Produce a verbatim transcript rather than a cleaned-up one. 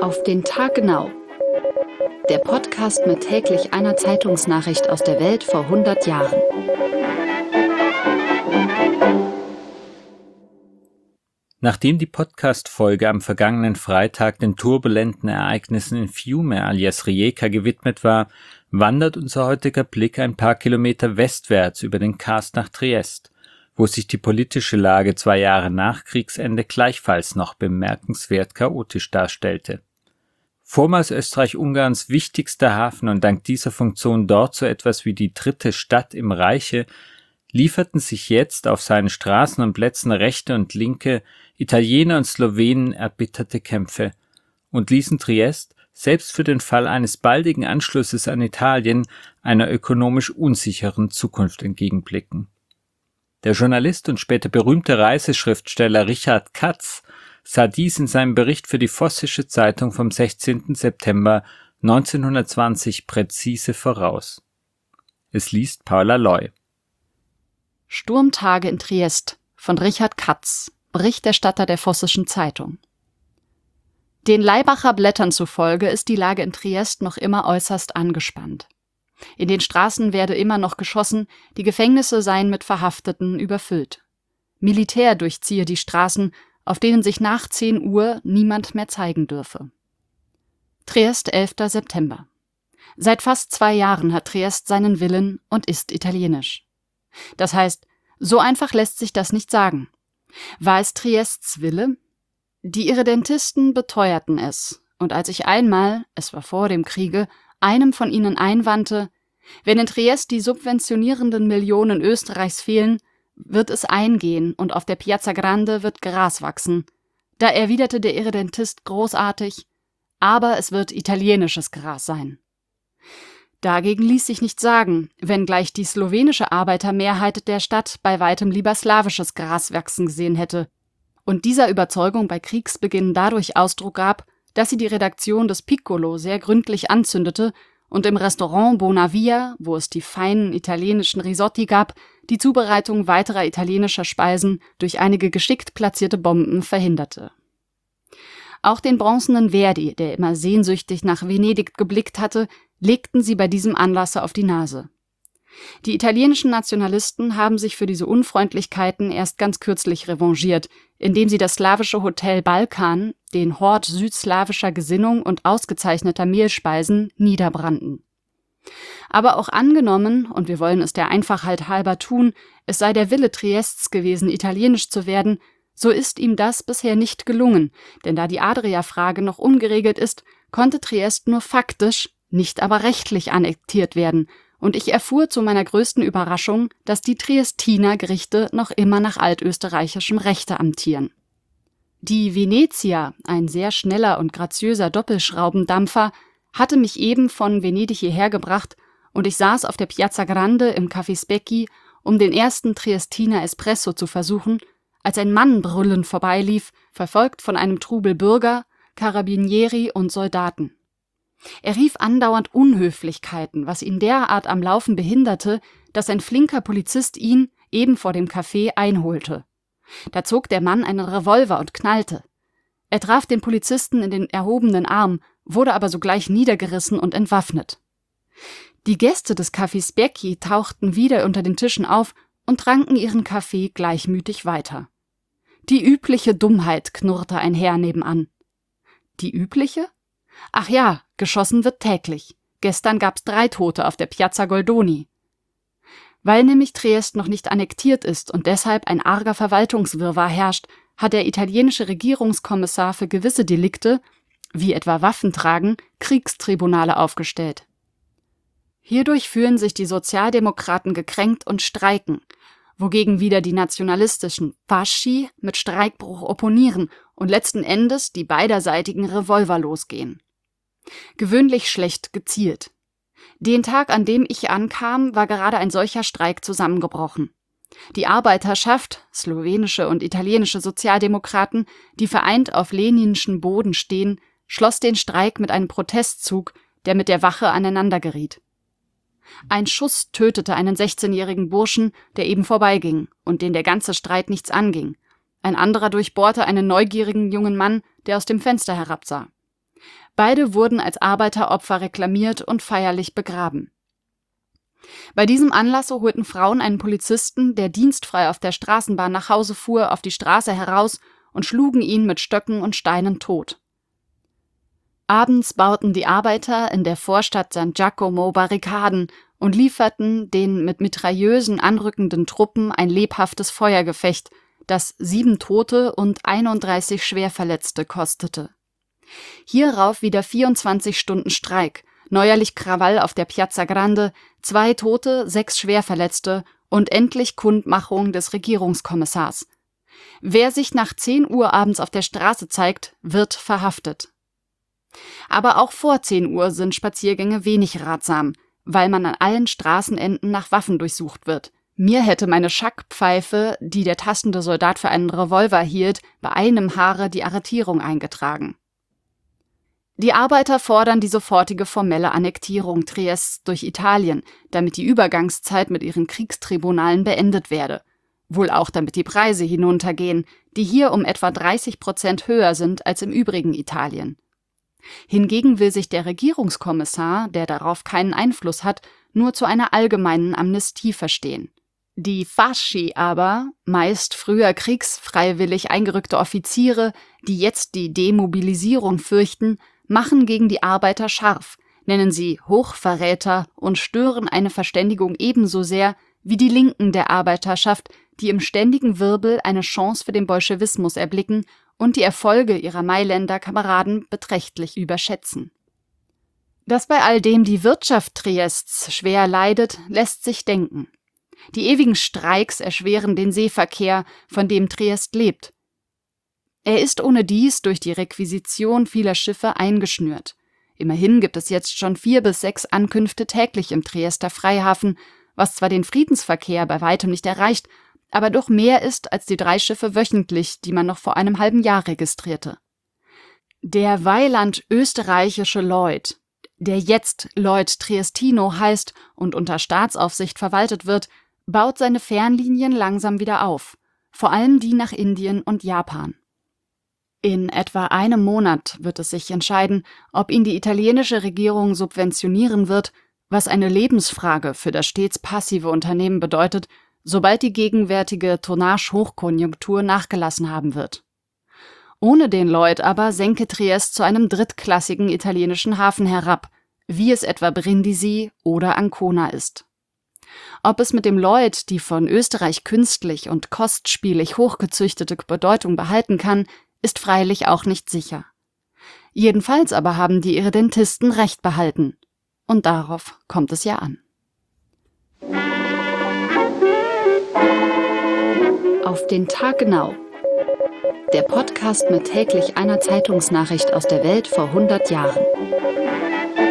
Auf den Tag genau. Der Podcast mit täglich einer Zeitungsnachricht aus der Welt vor hundert Jahren. Nachdem die Podcast-Folge am vergangenen Freitag den turbulenten Ereignissen in Fiume alias Rijeka gewidmet war, wandert unser heutiger Blick ein paar Kilometer westwärts über den Karst nach Triest, wo sich die politische Lage zwei Jahre nach Kriegsende gleichfalls noch bemerkenswert chaotisch darstellte. Vormals Österreich-Ungarns wichtigster Hafen und dank dieser Funktion dort so etwas wie die dritte Stadt im Reiche, lieferten sich jetzt auf seinen Straßen und Plätzen Rechte und Linke, Italiener und Slowenen erbitterte Kämpfe und ließen Triest, selbst für den Fall eines baldigen Anschlusses an Italien, einer ökonomisch unsicheren Zukunft entgegenblicken. Der Journalist und später berühmte Reiseschriftsteller Richard Katz sah dies in seinem Bericht für die Vossische Zeitung vom sechzehnten September neunzehnhundertzwanzig präzise voraus. Es liest Paula Loy. Sturmtage in Triest von Richard Katz, Berichterstatter der Vossischen Zeitung. Den Laibacher Blättern zufolge ist die Lage in Triest noch immer äußerst angespannt. In den Straßen werde immer noch geschossen, die Gefängnisse seien mit Verhafteten überfüllt. Militär durchziehe die Straßen, auf denen sich nach zehn Uhr niemand mehr zeigen dürfe. Triest, elfter September. Seit fast zwei Jahren hat Triest seinen Willen und ist italienisch. Das heißt, so einfach lässt sich das nicht sagen. War es Triests Wille? Die Irredentisten beteuerten es, und als ich einmal, es war vor dem Kriege, einem von ihnen einwandte, wenn in Triest die subventionierenden Millionen Österreichs fehlen, wird es eingehen und auf der Piazza Grande wird Gras wachsen. Da erwiderte der Irredentist großartig, aber es wird italienisches Gras sein. Dagegen ließ sich nicht sagen, wenngleich die slowenische Arbeitermehrheit der Stadt bei weitem lieber slawisches Gras wachsen gesehen hätte und dieser Überzeugung bei Kriegsbeginn dadurch Ausdruck gab, dass sie die Redaktion des Piccolo sehr gründlich anzündete und im Restaurant Bonavia, wo es die feinen italienischen Risotti gab, die Zubereitung weiterer italienischer Speisen durch einige geschickt platzierte Bomben verhinderte. Auch den bronzenen Verdi, der immer sehnsüchtig nach Venedig geblickt hatte, legten sie bei diesem Anlasse auf die Nase. Die italienischen Nationalisten haben sich für diese Unfreundlichkeiten erst ganz kürzlich revanchiert, indem sie das slawische Hotel Balkan, den Hort südslawischer Gesinnung und ausgezeichneter Mehlspeisen, niederbrannten. Aber auch angenommen, und wir wollen es der Einfachheit halber tun, es sei der Wille Triests gewesen, italienisch zu werden, so ist ihm das bisher nicht gelungen, denn da die Adria-Frage noch ungeregelt ist, konnte Triest nur faktisch, nicht aber rechtlich annektiert werden, und ich erfuhr zu meiner größten Überraschung, dass die Triestiner Gerichte noch immer nach altösterreichischem Rechte amtieren. Die Venezia, ein sehr schneller und graziöser Doppelschraubendampfer, hatte mich eben von Venedig hierher gebracht und ich saß auf der Piazza Grande im Café Specchi, um den ersten Triestiner Espresso zu versuchen, als ein Mann brüllend vorbeilief, verfolgt von einem Trubel Bürger, Carabinieri und Soldaten. Er rief andauernd Unhöflichkeiten, was ihn derart am Laufen behinderte, dass ein flinker Polizist ihn, eben vor dem Café, einholte. Da zog der Mann einen Revolver und knallte. Er traf den Polizisten in den erhobenen Arm, wurde aber sogleich niedergerissen und entwaffnet. Die Gäste des Café Specchi tauchten wieder unter den Tischen auf und tranken ihren Kaffee gleichmütig weiter. Die übliche Dummheit, knurrte ein Herr nebenan. Die übliche? Ach ja, geschossen wird täglich. Gestern gab's drei Tote auf der Piazza Goldoni. Weil nämlich Triest noch nicht annektiert ist und deshalb ein arger Verwaltungswirrwarr herrscht, hat der italienische Regierungskommissar für gewisse Delikte, wie etwa Waffentragen, Kriegstribunale aufgestellt. Hierdurch fühlen sich die Sozialdemokraten gekränkt und streiken, wogegen wieder die nationalistischen Fasci mit Streikbruch opponieren und letzten Endes die beiderseitigen Revolver losgehen. Gewöhnlich schlecht gezielt. Den Tag, an dem ich ankam, war gerade ein solcher Streik zusammengebrochen. Die Arbeiterschaft, slowenische und italienische Sozialdemokraten, die vereint auf leninschen Boden stehen, schloss den Streik mit einem Protestzug, der mit der Wache aneinander geriet. Ein Schuss tötete einen sechzehnjährigen Burschen, der eben vorbeiging und den der ganze Streit nichts anging. Ein anderer durchbohrte einen neugierigen jungen Mann, der aus dem Fenster herabsah. Beide wurden als Arbeiteropfer reklamiert und feierlich begraben. Bei diesem Anlass holten Frauen einen Polizisten, der dienstfrei auf der Straßenbahn nach Hause fuhr, auf die Straße heraus und schlugen ihn mit Stöcken und Steinen tot. Abends bauten die Arbeiter in der Vorstadt San Giacomo Barrikaden und lieferten den mit Mitrailleusen anrückenden Truppen ein lebhaftes Feuergefecht, das sieben Tote und einunddreißig Schwerverletzte kostete. Hierauf wieder vierundzwanzig Stunden Streik, neuerlich Krawall auf der Piazza Grande, zwei Tote, sechs Schwerverletzte und endlich Kundmachung des Regierungskommissars. Wer sich nach zehn Uhr abends auf der Straße zeigt, wird verhaftet. Aber auch vor zehn Uhr sind Spaziergänge wenig ratsam, weil man an allen Straßenenden nach Waffen durchsucht wird. Mir hätte meine Schackpfeife, die der tastende Soldat für einen Revolver hielt, bei einem Haare die Arretierung eingetragen. Die Arbeiter fordern die sofortige formelle Annektierung Triests durch Italien, damit die Übergangszeit mit ihren Kriegstribunalen beendet werde. Wohl auch damit die Preise hinuntergehen, die hier um etwa dreißig Prozent höher sind als im übrigen Italien. Hingegen will sich der Regierungskommissar, der darauf keinen Einfluss hat, nur zu einer allgemeinen Amnestie verstehen. Die Fasci aber, meist früher kriegsfreiwillig eingerückte Offiziere, die jetzt die Demobilisierung fürchten, machen gegen die Arbeiter scharf, nennen sie Hochverräter und stören eine Verständigung ebenso sehr wie die Linken der Arbeiterschaft, die im ständigen Wirbel eine Chance für den Bolschewismus erblicken und die Erfolge ihrer Mailänder Kameraden beträchtlich überschätzen. Dass bei all dem die Wirtschaft Triests schwer leidet, lässt sich denken. Die ewigen Streiks erschweren den Seeverkehr, von dem Triest lebt. Er ist ohnedies durch die Requisition vieler Schiffe eingeschnürt. Immerhin gibt es jetzt schon vier bis sechs Ankünfte täglich im Triester Freihafen, was zwar den Friedensverkehr bei weitem nicht erreicht, aber doch mehr ist als die drei Schiffe wöchentlich, die man noch vor einem halben Jahr registrierte. Der Weiland österreichische Lloyd, der jetzt Lloyd Triestino heißt und unter Staatsaufsicht verwaltet wird, baut seine Fernlinien langsam wieder auf, vor allem die nach Indien und Japan. In etwa einem Monat wird es sich entscheiden, ob ihn die italienische Regierung subventionieren wird, was eine Lebensfrage für das stets passive Unternehmen bedeutet, sobald die gegenwärtige Tonnage-Hochkonjunktur nachgelassen haben wird. Ohne den Lloyd aber senke Triest zu einem drittklassigen italienischen Hafen herab, wie es etwa Brindisi oder Ancona ist. Ob es mit dem Lloyd die von Österreich künstlich und kostspielig hochgezüchtete Bedeutung behalten kann, ist freilich auch nicht sicher. Jedenfalls aber haben die Irredentisten recht behalten. Und darauf kommt es ja an. Auf den Tag genau. Der Podcast mit täglich einer Zeitungsnachricht aus der Welt vor hundert Jahren.